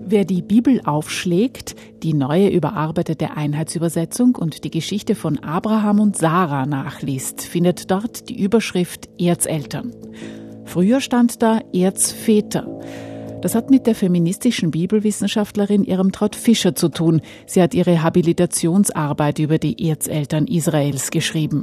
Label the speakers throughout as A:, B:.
A: Wer die Bibel aufschlägt, die neue überarbeitete Einheitsübersetzung und die Geschichte von Abraham und Sarah nachliest, findet dort die Überschrift Erzeltern. Früher stand da Erzväter. Das hat mit der feministischen Bibelwissenschaftlerin Irmtraut Fischer zu tun. Sie hat ihre Habilitationsarbeit über die Erzeltern Israels geschrieben.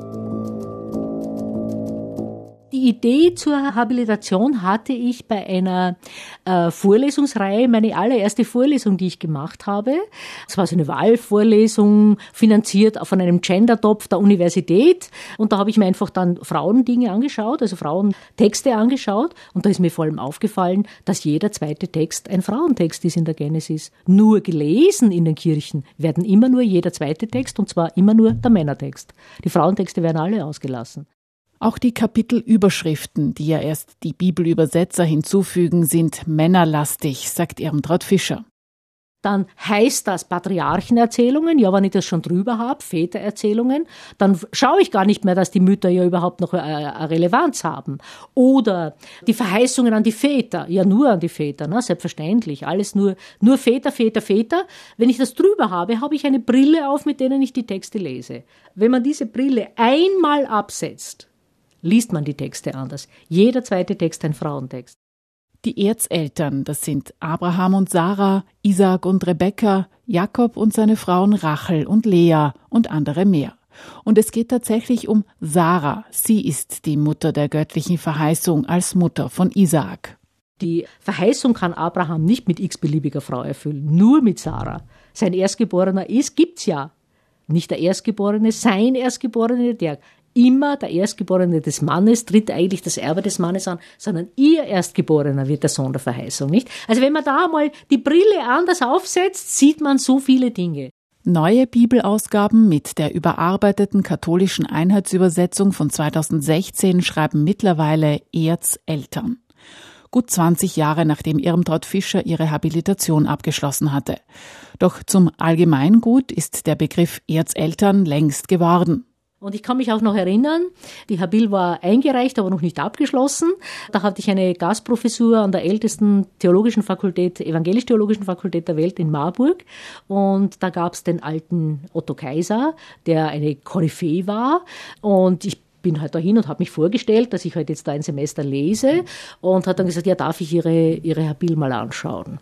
B: Die Idee zur Habilitation hatte ich bei einer Vorlesungsreihe, meine allererste Vorlesung, die ich gemacht habe. Es war so eine Wahlvorlesung, finanziert von einem Gendertopf der Universität. Und da habe ich mir einfach dann Frauendinge angeschaut, also Frauentexte angeschaut. Und da ist mir vor allem aufgefallen, dass jeder zweite Text ein Frauentext ist in der Genesis. Nur gelesen in den Kirchen werden immer nur jeder zweite Text, und zwar immer nur der Männertext. Die Frauentexte werden alle ausgelassen.
A: Auch die Kapitelüberschriften, die ja erst die Bibelübersetzer hinzufügen, sind männerlastig, sagt Irmtraut Fischer.
B: Dann heißt das Patriarchenerzählungen, ja, wenn ich das schon drüber habe, Vätererzählungen, dann schaue ich gar nicht mehr, dass die Mütter ja überhaupt noch eine Relevanz haben. Oder die Verheißungen an die Väter, ja nur an die Väter, ne? Selbstverständlich, alles nur Väter, Väter, Väter. Wenn ich das drüber habe, habe ich eine Brille auf, mit denen ich die Texte lese. Wenn man diese Brille einmal absetzt, liest man die Texte anders. Jeder zweite Text ein Frauentext.
A: Die Erzeltern, das sind Abraham und Sarah, Isaak und Rebekka, Jakob und seine Frauen Rachel und Lea und andere mehr. Und es geht tatsächlich um Sarah. Sie ist die Mutter der göttlichen Verheißung als Mutter von Isaak.
B: Die Verheißung kann Abraham nicht mit x-beliebiger Frau erfüllen, nur mit Sarah. Sein Erstgeborener gibt's ja. Nicht der Erstgeborene, sein Erstgeborene, der immer der Erstgeborene des Mannes tritt eigentlich das Erbe des Mannes an, sondern ihr Erstgeborener wird der Sohn der Verheißung, nicht? Also wenn man da mal die Brille anders aufsetzt, sieht man so viele Dinge.
A: Neue Bibelausgaben mit der überarbeiteten katholischen Einheitsübersetzung von 2016 schreiben mittlerweile Erzeltern. Gut 20 Jahre nachdem Irmtraut Fischer ihre Habilitation abgeschlossen hatte. Doch zum Allgemeingut ist der Begriff Erzeltern längst geworden.
B: Und ich kann mich auch noch erinnern, die Habil war eingereicht, aber noch nicht abgeschlossen. Da hatte ich eine Gastprofessur an der ältesten theologischen Fakultät, evangelisch-theologischen Fakultät der Welt in Marburg. Und da gab es den alten Otto Kaiser, der eine Koryphäe war. Und ich bin halt dahin und habe mich vorgestellt, dass ich halt jetzt da ein Semester lese. Und hat dann gesagt, ja, darf ich Ihre Habil mal anschauen?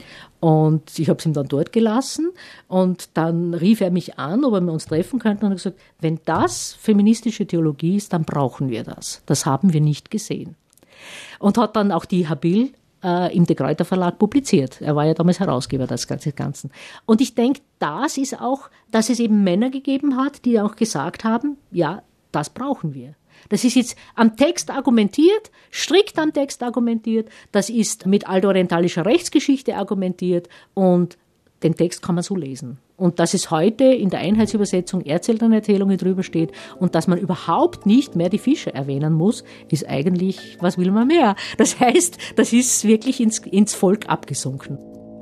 B: Und ich habe es ihm dann dort gelassen und dann rief er mich an, ob wir uns treffen könnten und hat gesagt, wenn das feministische Theologie ist, dann brauchen wir das. Das haben wir nicht gesehen. Und hat dann auch die Habil im De Gruyter Verlag publiziert. Er war ja damals Herausgeber des Ganzen. Und ich denke, das ist auch, dass es eben Männer gegeben hat, die auch gesagt haben, ja, das brauchen wir. Das ist jetzt am Text argumentiert, strikt am Text argumentiert, das ist mit altorientalischer Rechtsgeschichte argumentiert und den Text kann man so lesen. Und dass es heute in der Einheitsübersetzung Erzelternerzählungen drüber steht und dass man überhaupt nicht mehr die Fische erwähnen muss, ist eigentlich, was will man mehr? Das heißt, das ist wirklich ins Volk abgesunken.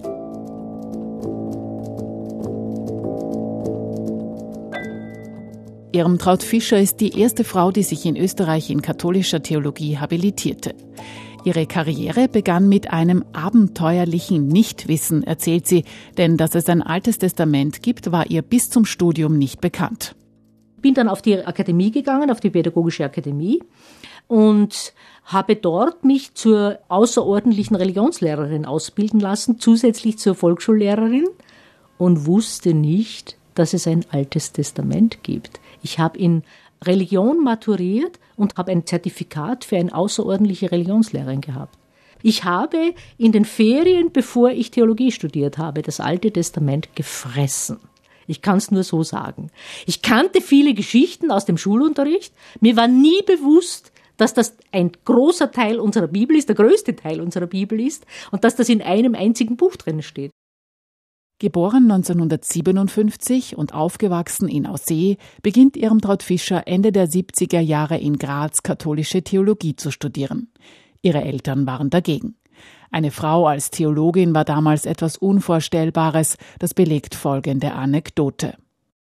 A: Irmtraut Fischer ist die erste Frau, die sich in Österreich in katholischer Theologie habilitierte. Ihre Karriere begann mit einem abenteuerlichen Nichtwissen, erzählt sie, denn dass es ein Altes Testament gibt, war ihr bis zum Studium nicht bekannt.
B: Ich bin dann auf die Akademie gegangen, auf die Pädagogische Akademie und habe dort mich zur außerordentlichen Religionslehrerin ausbilden lassen, zusätzlich zur Volksschullehrerin und wusste nicht, dass es ein Altes Testament gibt. Ich habe in Religion maturiert und habe ein Zertifikat für eine außerordentliche Religionslehrerin gehabt. Ich habe in den Ferien, bevor ich Theologie studiert habe, das Alte Testament gefressen. Ich kann es nur so sagen. Ich kannte viele Geschichten aus dem Schulunterricht. Mir war nie bewusst, dass das ein großer Teil unserer Bibel ist, der größte Teil unserer Bibel ist und dass das in einem einzigen Buch drin steht.
A: Geboren 1957 und aufgewachsen in Aussee, beginnt Irmtraut Fischer Ende der 70er Jahre in Graz katholische Theologie zu studieren. Ihre Eltern waren dagegen. Eine Frau als Theologin war damals etwas Unvorstellbares, das belegt folgende Anekdote.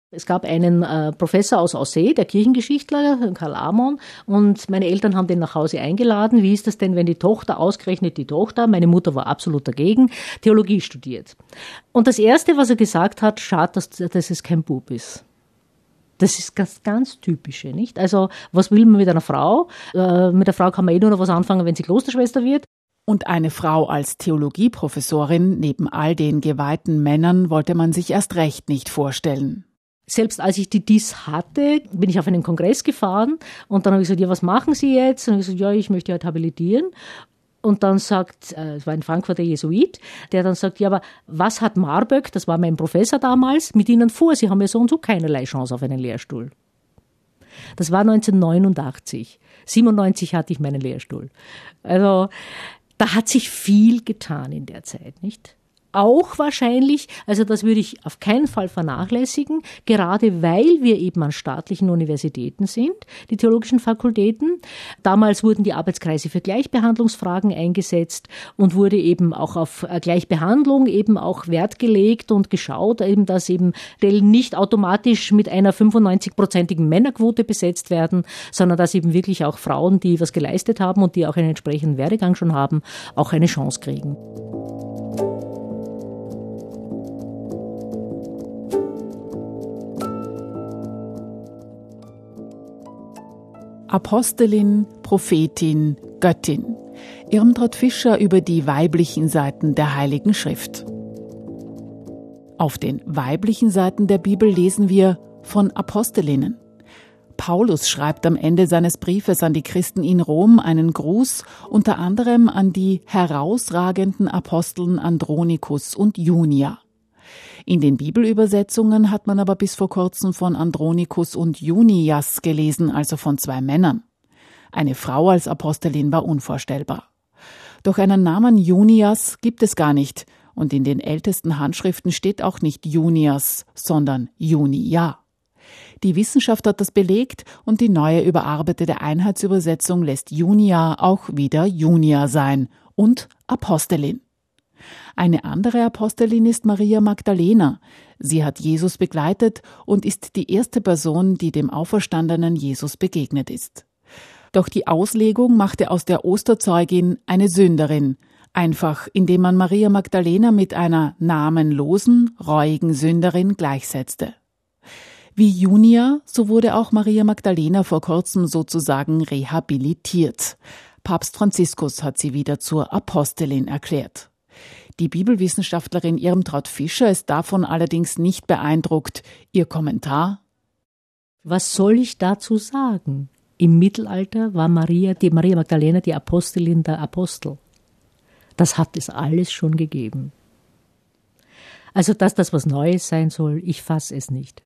B: Es gab einen Professor aus Aussee, der Kirchengeschichtler, Karl Amon, und meine Eltern haben den nach Hause eingeladen. Wie ist das denn, wenn die Tochter, meine Mutter war absolut dagegen, Theologie studiert? Und das Erste, was er gesagt hat, schade, dass es kein Bub ist. Das ist ganz, ganz typische, nicht? Also, was will man mit einer Frau? Mit der Frau kann man nur noch was anfangen, wenn sie Klosterschwester wird.
A: Und eine Frau als Theologieprofessorin neben all den geweihten Männern wollte man sich erst recht nicht vorstellen.
B: Selbst als ich die DIS hatte, bin ich auf einen Kongress gefahren und dann habe ich gesagt, ja, was machen Sie jetzt? Und ich gesagt, ja, ich möchte halt habilitieren. Und dann sagt, es war ein Frankfurter Jesuit, der dann sagt, ja, aber was hat Marböck, das war mein Professor damals, mit Ihnen vor? Sie haben ja so und so keinerlei Chance auf einen Lehrstuhl. Das war 1989. 97 hatte ich meinen Lehrstuhl. Also da hat sich viel getan in der Zeit, nicht? Auch wahrscheinlich, also das würde ich auf keinen Fall vernachlässigen, gerade weil wir eben an staatlichen Universitäten sind, die theologischen Fakultäten. Damals wurden die Arbeitskreise für Gleichbehandlungsfragen eingesetzt und wurde eben auch auf Gleichbehandlung eben auch Wert gelegt und geschaut, eben, dass eben Stellen nicht automatisch mit einer 95-prozentigen Männerquote besetzt werden, sondern dass eben wirklich auch Frauen, die was geleistet haben und die auch einen entsprechenden Werdegang schon haben, auch eine Chance kriegen.
A: Apostelin, Prophetin, Göttin. Irmtraut Fischer über die weiblichen Seiten der Heiligen Schrift. Auf den weiblichen Seiten der Bibel lesen wir von Apostelinnen. Paulus schreibt am Ende seines Briefes an die Christen in Rom einen Gruß, unter anderem an die herausragenden Aposteln Andronikus und Junia. In den Bibelübersetzungen hat man aber bis vor kurzem von Andronikus und Junias gelesen, also von 2 Männern. Eine Frau als Apostelin war unvorstellbar. Doch einen Namen Junias gibt es gar nicht und in den ältesten Handschriften steht auch nicht Junias, sondern Junia. Die Wissenschaft hat das belegt und die neue überarbeitete Einheitsübersetzung lässt Junia auch wieder Junia sein und Apostelin. Eine andere Apostelin ist Maria Magdalena. Sie hat Jesus begleitet und ist die erste Person, die dem auferstandenen Jesus begegnet ist. Doch die Auslegung machte aus der Osterzeugin eine Sünderin, einfach indem man Maria Magdalena mit einer namenlosen, reuigen Sünderin gleichsetzte. Wie Junia, so wurde auch Maria Magdalena vor kurzem sozusagen rehabilitiert. Papst Franziskus hat sie wieder zur Apostelin erklärt. Die Bibelwissenschaftlerin Irmtraut Fischer ist davon allerdings nicht beeindruckt. Ihr Kommentar:
B: Was soll ich dazu sagen? Im Mittelalter war Maria Magdalena die Apostelin der Apostel. Das hat es alles schon gegeben. Also, dass das was Neues sein soll, ich fasse es nicht.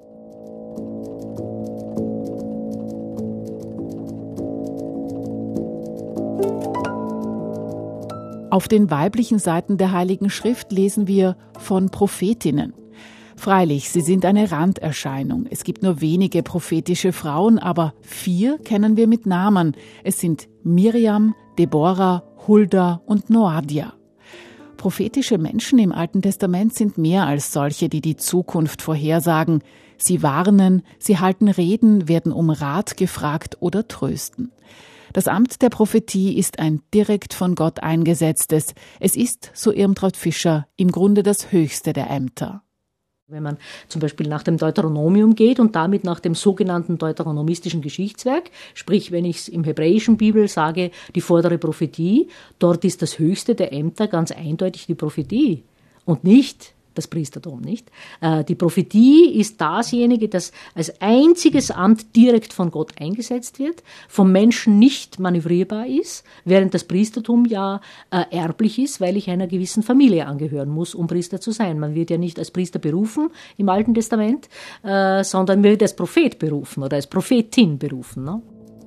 A: Auf den weiblichen Seiten der Heiligen Schrift lesen wir von Prophetinnen. Freilich, sie sind eine Randerscheinung. Es gibt nur wenige prophetische Frauen, aber 4 kennen wir mit Namen. Es sind Miriam, Deborah, Hulda und Noadia. Prophetische Menschen im Alten Testament sind mehr als solche, die die Zukunft vorhersagen. Sie warnen, sie halten Reden, werden um Rat gefragt oder trösten. Das Amt der Prophetie ist ein direkt von Gott eingesetztes. Es ist, so Irmtraut Fischer, im Grunde das höchste der Ämter.
B: Wenn man zum Beispiel nach dem Deuteronomium geht und damit nach dem sogenannten deuteronomistischen Geschichtswerk, sprich, wenn ich es im hebräischen Bibel sage, die vordere Prophetie, dort ist das höchste der Ämter ganz eindeutig die Prophetie und nicht das Priestertum, nicht? Die Prophetie ist dasjenige, das als einziges Amt direkt von Gott eingesetzt wird, vom Menschen nicht manövrierbar ist, während das Priestertum ja erblich ist, weil ich einer gewissen Familie angehören muss, um Priester zu sein. Man wird ja nicht als Priester berufen im Alten Testament, sondern man wird als Prophet berufen oder als Prophetin berufen, ne?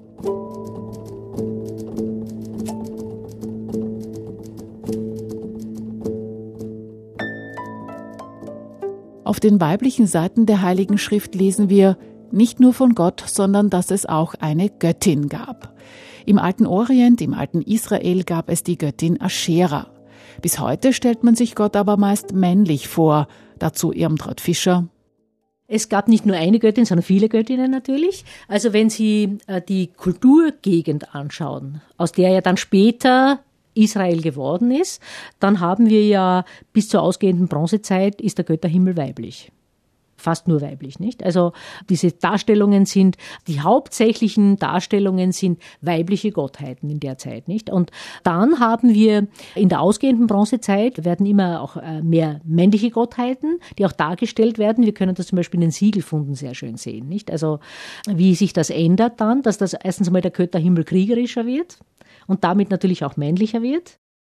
A: Auf den weiblichen Seiten der Heiligen Schrift lesen wir nicht nur von Gott, sondern dass es auch eine Göttin gab. Im alten Orient, im alten Israel gab es die Göttin Aschera. Bis heute stellt man sich Gott aber meist männlich vor. Dazu Irmtraut Fischer.
B: Es gab nicht nur eine Göttin, sondern viele Göttinnen natürlich. Also wenn Sie die Kulturgegend anschauen, aus der ja dann später Israel geworden ist, dann haben wir ja bis zur ausgehenden Bronzezeit ist der Götterhimmel weiblich. Fast nur weiblich, nicht? Also diese Darstellungen sind, die hauptsächlichen Darstellungen sind weibliche Gottheiten in der Zeit, nicht? Und dann haben wir in der ausgehenden Bronzezeit werden immer auch mehr männliche Gottheiten, die auch dargestellt werden. Wir können das zum Beispiel in den Siegelfunden sehr schön sehen, nicht? Also wie sich das ändert dann, dass das erstens mal der Götterhimmel kriegerischer wird und damit natürlich auch männlicher wird.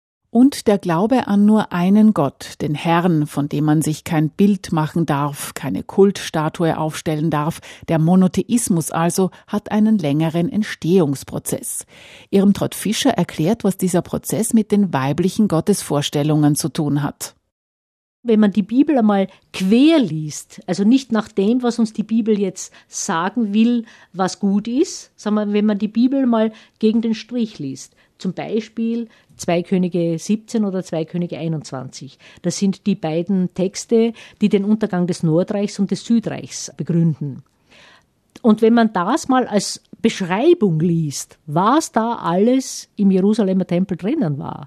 A: Und der Glaube an nur einen Gott, den Herrn, von dem man sich kein Bild machen darf, keine Kultstatue aufstellen darf, der Monotheismus also, hat einen längeren Entstehungsprozess. Irmtraut Fischer erklärt, was dieser Prozess mit den weiblichen Gottesvorstellungen zu tun hat.
B: Wenn man die Bibel einmal quer liest, also nicht nach dem, was uns die Bibel jetzt sagen will, was gut ist, sondern wenn man die Bibel mal gegen den Strich liest, zum Beispiel 2 Könige 17 oder 2 Könige 21. Das sind die beiden Texte, die den Untergang des Nordreichs und des Südreichs begründen. Und wenn man das mal als Beschreibung liest, was da alles im Jerusalemer Tempel drinnen war,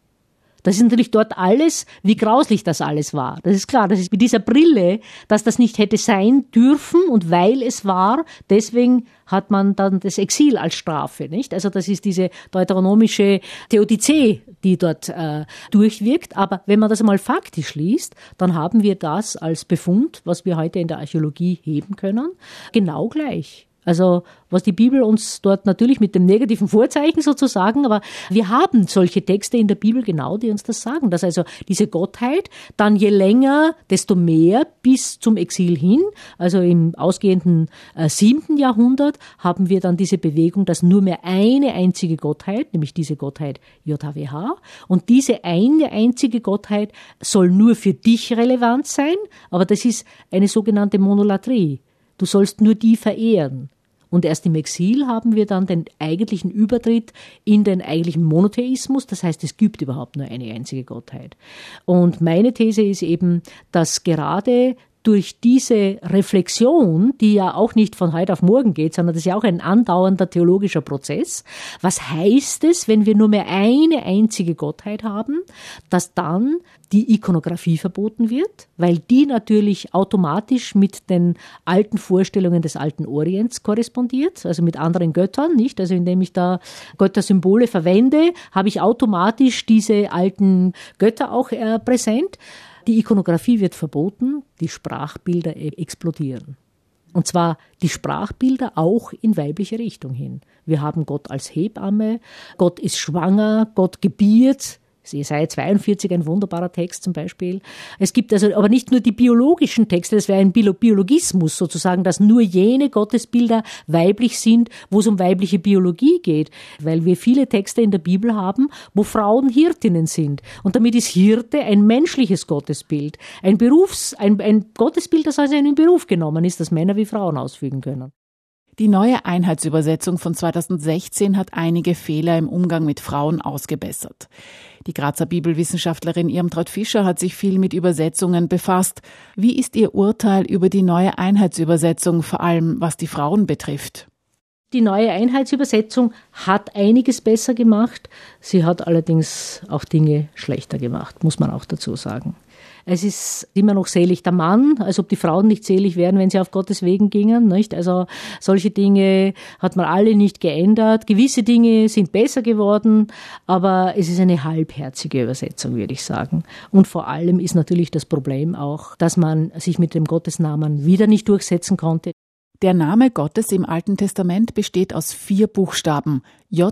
B: das ist natürlich dort alles, wie grauslich das alles war. Das ist klar, das ist mit dieser Brille, dass das nicht hätte sein dürfen und weil es war, deswegen hat man dann das Exil als Strafe, nicht? Also das ist diese deuteronomische Theodizee, die dort durchwirkt. Aber wenn man das einmal faktisch liest, dann haben wir das als Befund, was wir heute in der Archäologie heben können, genau gleich. Also was die Bibel uns dort natürlich mit dem negativen Vorzeichen sozusagen, aber wir haben solche Texte in der Bibel genau, die uns das sagen, dass also diese Gottheit dann je länger, desto mehr bis zum Exil hin, also im ausgehenden 7. Jahrhundert haben wir dann diese Bewegung, dass nur mehr eine einzige Gottheit, nämlich diese Gottheit JHWH, und diese eine einzige Gottheit soll nur für dich relevant sein, aber das ist eine sogenannte Monolatrie. Du sollst nur die verehren. Und erst im Exil haben wir dann den eigentlichen Übertritt in den eigentlichen Monotheismus. Das heißt, es gibt überhaupt nur eine einzige Gottheit. Und meine These ist eben, dass gerade durch diese Reflexion, die ja auch nicht von heute auf morgen geht, sondern das ist ja auch ein andauernder theologischer Prozess. Was heißt es, wenn wir nur mehr eine einzige Gottheit haben, dass dann die Ikonografie verboten wird, weil die natürlich automatisch mit den alten Vorstellungen des alten Orients korrespondiert, also mit anderen Göttern, nicht? Also indem ich da Göttersymbole verwende, habe ich automatisch diese alten Götter auch präsent. Die Ikonografie wird verboten, die Sprachbilder explodieren. Und zwar die Sprachbilder auch in weibliche Richtung hin. Wir haben Gott als Hebamme, Gott ist schwanger, Gott gebiert. Jesaja 42, ein wunderbarer Text zum Beispiel. Es gibt also aber nicht nur die biologischen Texte, das wäre ein Biologismus sozusagen, dass nur jene Gottesbilder weiblich sind, wo es um weibliche Biologie geht, weil wir viele Texte in der Bibel haben, wo Frauen Hirtinnen sind. Und damit ist Hirte ein menschliches Gottesbild, ein Gottesbild, das als einen Beruf genommen ist, das Männer wie Frauen ausfügen können.
A: Die neue Einheitsübersetzung von 2016 hat einige Fehler im Umgang mit Frauen ausgebessert. Die Grazer Bibelwissenschaftlerin Irmtraut Fischer hat sich viel mit Übersetzungen befasst. Wie ist Ihr Urteil über die neue Einheitsübersetzung, vor allem was die Frauen betrifft?
B: Die neue Einheitsübersetzung hat einiges besser gemacht. Sie hat allerdings auch Dinge schlechter gemacht, muss man auch dazu sagen. Es ist immer noch selig der Mann, als ob die Frauen nicht selig wären, wenn sie auf Gottes Wegen gingen, nicht? Also solche Dinge hat man alle nicht geändert. Gewisse Dinge sind besser geworden, aber es ist eine halbherzige Übersetzung, würde ich sagen. Und vor allem ist natürlich das Problem auch, dass man sich mit dem Gottesnamen wieder nicht durchsetzen konnte.
A: Der Name Gottes im Alten Testament besteht aus 4 Buchstaben,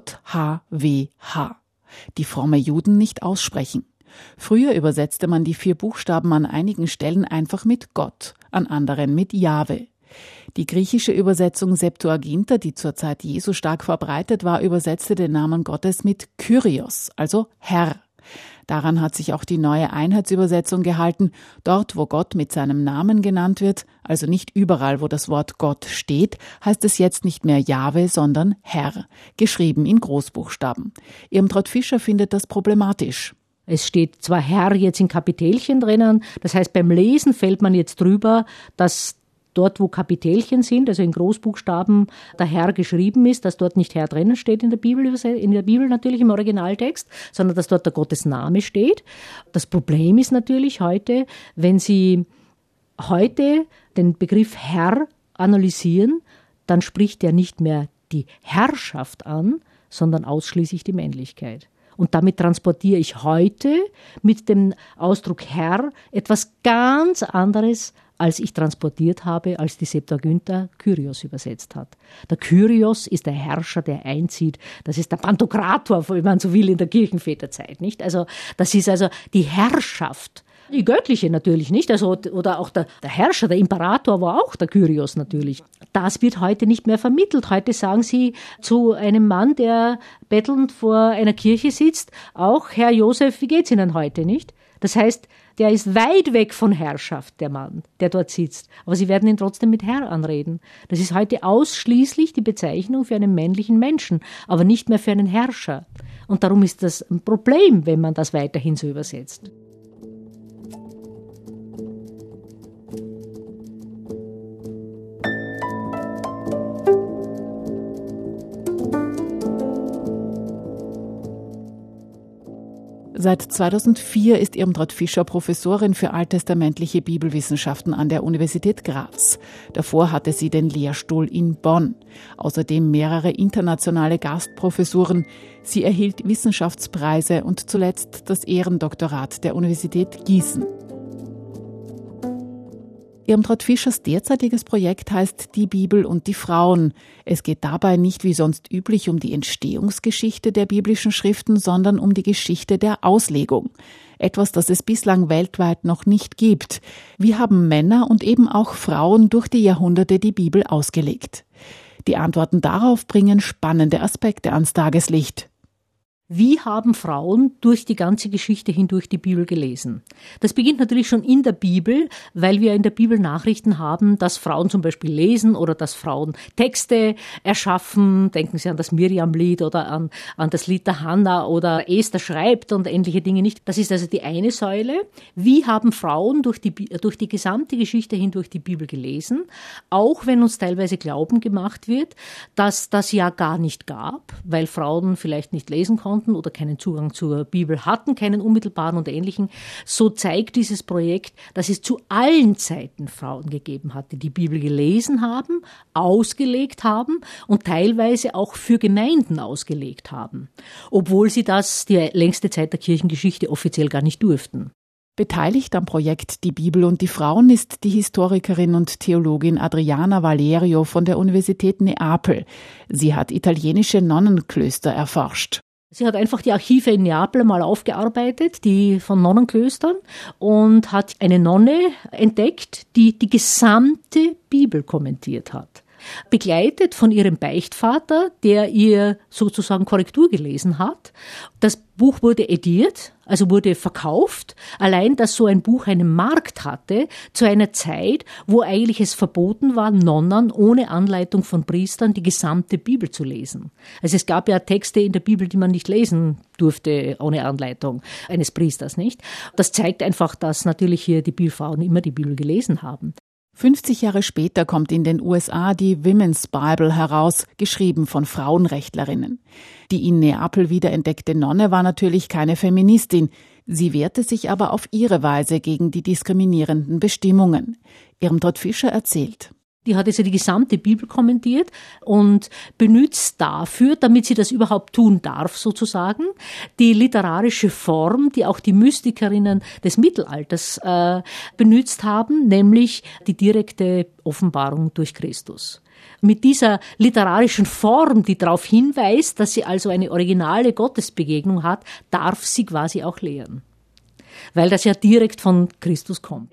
A: JHWH, die fromme Juden nicht aussprechen. Früher übersetzte man die 4 Buchstaben an einigen Stellen einfach mit Gott, an anderen mit Jahwe. Die griechische Übersetzung Septuaginta, die zur Zeit Jesu stark verbreitet war, übersetzte den Namen Gottes mit Kyrios, also Herr. Daran hat sich auch die neue Einheitsübersetzung gehalten. Dort, wo Gott mit seinem Namen genannt wird, also nicht überall, wo das Wort Gott steht, heißt es jetzt nicht mehr Jahwe, sondern Herr, geschrieben in Großbuchstaben. Irmtraut Fischer findet das problematisch.
B: Es steht zwar Herr jetzt in Kapitelchen drinnen, das heißt beim Lesen fällt man jetzt drüber, dass dort, wo Kapitelchen sind, also in Großbuchstaben der Herr geschrieben ist, dass dort nicht Herr drinnen steht in der Bibel natürlich im Originaltext, sondern dass dort der Gottesname steht. Das Problem ist natürlich heute, wenn Sie heute den Begriff Herr analysieren, dann spricht er nicht mehr die Herrschaft an, sondern ausschließlich die Männlichkeit. Und damit transportiere ich heute mit dem Ausdruck Herr etwas ganz anderes, als ich transportiert habe, als die Septuaginta Kyrios übersetzt hat. Der Kyrios ist der Herrscher, der einzieht. Das ist der Pantokrator, wenn man so will, in der Kirchenväterzeit, nicht? Also, das ist also die Herrschaft. Die göttliche natürlich nicht, also, oder auch der Herrscher, der Imperator war auch der Kyrios natürlich. Das wird heute nicht mehr vermittelt. Heute sagen Sie zu einem Mann, der bettelnd vor einer Kirche sitzt, auch Herr Josef, wie geht's Ihnen heute, nicht? Das heißt, der ist weit weg von Herrschaft, der Mann, der dort sitzt. Aber Sie werden ihn trotzdem mit Herr anreden. Das ist heute ausschließlich die Bezeichnung für einen männlichen Menschen, aber nicht mehr für einen Herrscher. Und darum ist das ein Problem, wenn man das weiterhin so übersetzt.
A: Seit 2004 ist Irmtraut Fischer Professorin für alttestamentliche Bibelwissenschaften an der Universität Graz. Davor hatte sie den Lehrstuhl in Bonn. Außerdem mehrere internationale Gastprofessuren. Sie erhielt Wissenschaftspreise und zuletzt das Ehrendoktorat der Universität Gießen. Irmtraut Fischers derzeitiges Projekt heißt Die Bibel und die Frauen. Es geht dabei nicht wie sonst üblich um die Entstehungsgeschichte der biblischen Schriften, sondern um die Geschichte der Auslegung. Etwas, das es bislang weltweit noch nicht gibt. Wie haben Männer und eben auch Frauen durch die Jahrhunderte die Bibel ausgelegt? Die Antworten darauf bringen spannende Aspekte ans Tageslicht.
B: Wie haben Frauen durch die ganze Geschichte hindurch die Bibel gelesen? Das beginnt natürlich schon in der Bibel, weil wir in der Bibel Nachrichten haben, dass Frauen zum Beispiel lesen oder dass Frauen Texte erschaffen. Denken Sie an das Miriam-Lied oder an das Lied der Hannah oder Esther schreibt und ähnliche Dinge nicht. Das ist also die eine Säule. Wie haben Frauen durch die gesamte Geschichte hindurch die Bibel gelesen? Auch wenn uns teilweise Glauben gemacht wird, dass das ja gar nicht gab, weil Frauen vielleicht nicht lesen konnten oder keinen Zugang zur Bibel hatten, keinen unmittelbaren und ähnlichen. So zeigt dieses Projekt, dass es zu allen Zeiten Frauen gegeben hat, die die Bibel gelesen haben, ausgelegt haben und teilweise auch für Gemeinden ausgelegt haben, obwohl sie das die längste Zeit der Kirchengeschichte offiziell gar nicht durften.
A: Beteiligt am Projekt Die Bibel und die Frauen ist die Historikerin und Theologin Adriana Valerio von der Universität Neapel. Sie hat italienische Nonnenklöster erforscht.
B: Sie hat einfach die Archive in Neapel mal aufgearbeitet, die von Nonnenklöstern, und hat eine Nonne entdeckt, die die gesamte Bibel kommentiert hat. Begleitet von ihrem Beichtvater, der ihr sozusagen Korrektur gelesen hat. Das Buch wurde ediert, also wurde verkauft. Allein, dass so ein Buch einen Markt hatte, zu einer Zeit, wo eigentlich es verboten war, Nonnen ohne Anleitung von Priestern die gesamte Bibel zu lesen. Also es gab ja Texte in der Bibel, die man nicht lesen durfte ohne Anleitung eines Priesters, nicht? Das zeigt einfach, dass natürlich hier die Bibelfrauen immer die Bibel gelesen haben.
A: 50 Jahre später kommt in den USA die Women's Bible heraus, geschrieben von Frauenrechtlerinnen. Die in Neapel wiederentdeckte Nonne war natürlich keine Feministin. Sie wehrte sich aber auf ihre Weise gegen die diskriminierenden Bestimmungen. Irmtraut Fischer erzählt.
B: Die hat also die gesamte Bibel kommentiert und benutzt dafür, damit sie das überhaupt tun darf sozusagen, die literarische Form, die auch die Mystikerinnen des Mittelalters benutzt haben, nämlich die direkte Offenbarung durch Christus. Mit dieser literarischen Form, die darauf hinweist, dass sie also eine originale Gottesbegegnung hat, darf sie quasi auch lehren, weil das ja direkt von Christus kommt.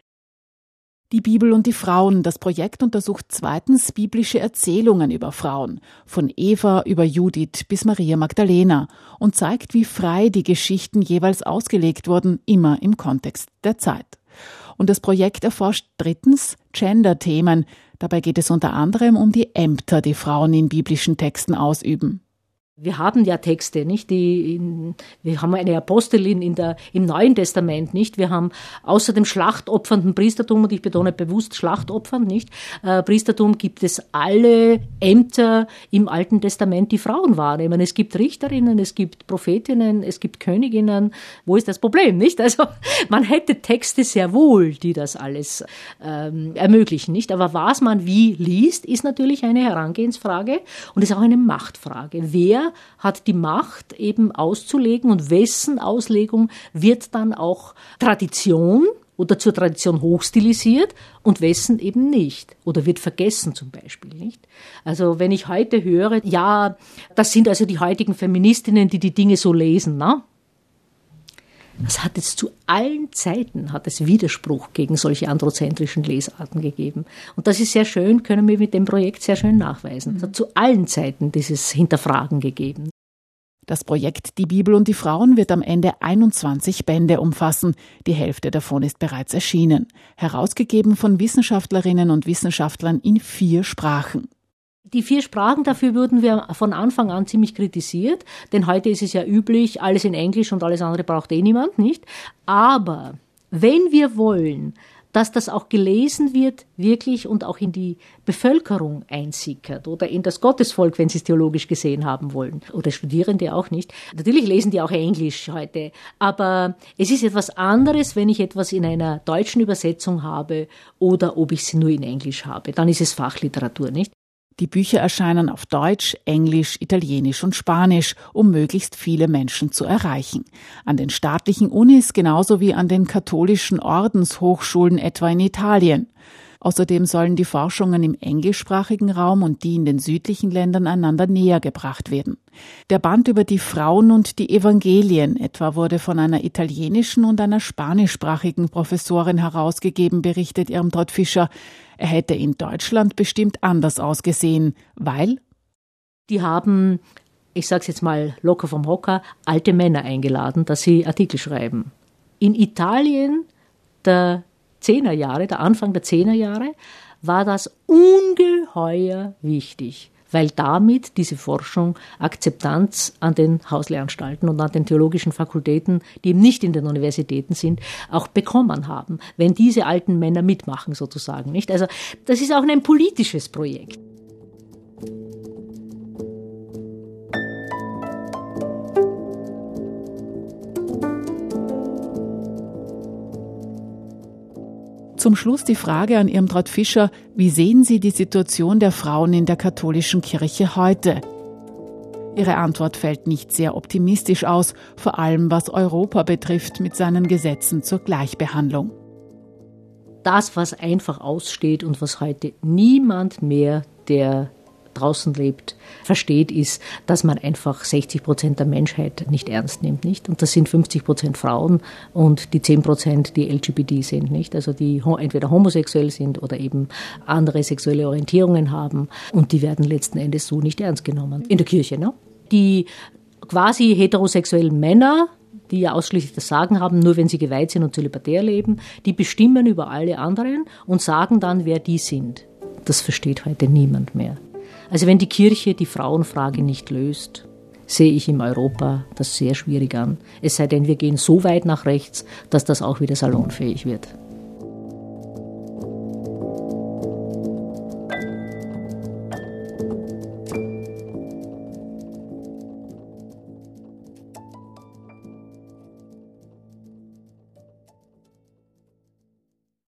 A: Die Bibel und die Frauen. Das Projekt untersucht zweitens biblische Erzählungen über Frauen, von Eva über Judith bis Maria Magdalena, und zeigt, wie frei die Geschichten jeweils ausgelegt wurden, immer im Kontext der Zeit. Und das Projekt erforscht drittens Gender-Themen. Dabei geht es unter anderem um die Ämter, die Frauen in biblischen Texten ausüben.
B: Wir haben ja Texte, nicht? Wir haben eine Apostelin im Neuen Testament, nicht? Wir haben außer dem schlachtopfernden Priestertum, und ich betone bewusst schlachtopfernd, nicht? Priestertum gibt es alle Ämter im Alten Testament, die Frauen wahrnehmen. Es gibt Richterinnen, es gibt Prophetinnen, es gibt Königinnen. Wo ist das Problem, nicht? Also, man hätte Texte sehr wohl, die das alles ermöglichen, nicht? Aber was man wie liest, ist natürlich eine Herangehensfrage und ist auch eine Machtfrage. Wer hat die Macht eben auszulegen und wessen Auslegung wird dann auch Tradition oder zur Tradition hochstilisiert und wessen eben nicht oder wird vergessen zum Beispiel, nicht? Also wenn ich heute höre, ja, das sind also die heutigen Feministinnen, die Dinge so lesen, ne? Das hat es zu allen Zeiten Widerspruch gegen solche androzentrischen Lesarten gegeben. Und das ist sehr schön, können wir mit dem Projekt sehr schön nachweisen. Es hat zu allen Zeiten dieses Hinterfragen gegeben.
A: Das Projekt Die Bibel und die Frauen wird am Ende 21 Bände umfassen. Die Hälfte davon ist bereits erschienen. Herausgegeben von Wissenschaftlerinnen und Wissenschaftlern in 4 Sprachen.
B: Die 4 Sprachen, dafür wurden wir von Anfang an ziemlich kritisiert, denn heute ist es ja üblich, alles in Englisch und alles andere braucht niemand, nicht? Aber wenn wir wollen, dass das auch gelesen wird, wirklich und auch in die Bevölkerung einsickert oder in das Gottesvolk, wenn sie es theologisch gesehen haben wollen. Oder Studierende auch nicht. Natürlich lesen die auch Englisch heute, aber es ist etwas anderes, wenn ich etwas in einer deutschen Übersetzung habe oder ob ich sie nur in Englisch habe. Dann ist es Fachliteratur, nicht?
A: Die Bücher erscheinen auf Deutsch, Englisch, Italienisch und Spanisch, um möglichst viele Menschen zu erreichen. An den staatlichen Unis genauso wie an den katholischen Ordenshochschulen etwa in Italien. Außerdem sollen die Forschungen im englischsprachigen Raum und die in den südlichen Ländern einander näher gebracht werden. Der Band über die Frauen und die Evangelien etwa wurde von einer italienischen und einer spanischsprachigen Professorin herausgegeben, berichtet Irmtraut Fischer. Er hätte in Deutschland bestimmt anders ausgesehen, weil
B: die haben, ich sage es jetzt mal locker vom Hocker, alte Männer eingeladen, dass sie Artikel schreiben. In Italien der Anfang der 10er Jahre, war das ungeheuer wichtig, weil damit diese Forschung Akzeptanz an den Hauslehranstalten und an den theologischen Fakultäten, die eben nicht in den Universitäten sind, auch bekommen haben, wenn diese alten Männer mitmachen sozusagen, nicht? Also das ist auch ein politisches Projekt.
A: Zum Schluss die Frage an Irmtraut Fischer, wie sehen Sie die Situation der Frauen in der katholischen Kirche heute? Ihre Antwort fällt nicht sehr optimistisch aus, vor allem was Europa betrifft mit seinen Gesetzen zur Gleichbehandlung.
B: Das, was einfach aussteht und was heute niemand mehr, der draußen lebt, versteht, ist, dass man einfach 60% der Menschheit nicht ernst nimmt, nicht? Und das sind 50% Frauen und die 10%, die LGBT sind, nicht? Also die entweder homosexuell sind oder eben andere sexuelle Orientierungen haben und die werden letzten Endes so nicht ernst genommen. In der Kirche, ne? Die quasi heterosexuellen Männer, die ja ausschließlich das Sagen haben, nur wenn sie geweiht sind und zölibatär leben, die bestimmen über alle anderen und sagen dann, wer die sind. Das versteht heute niemand mehr. Also wenn die Kirche die Frauenfrage nicht löst, sehe ich in Europa das sehr schwierig an. Es sei denn, wir gehen so weit nach rechts, dass das auch wieder salonfähig wird.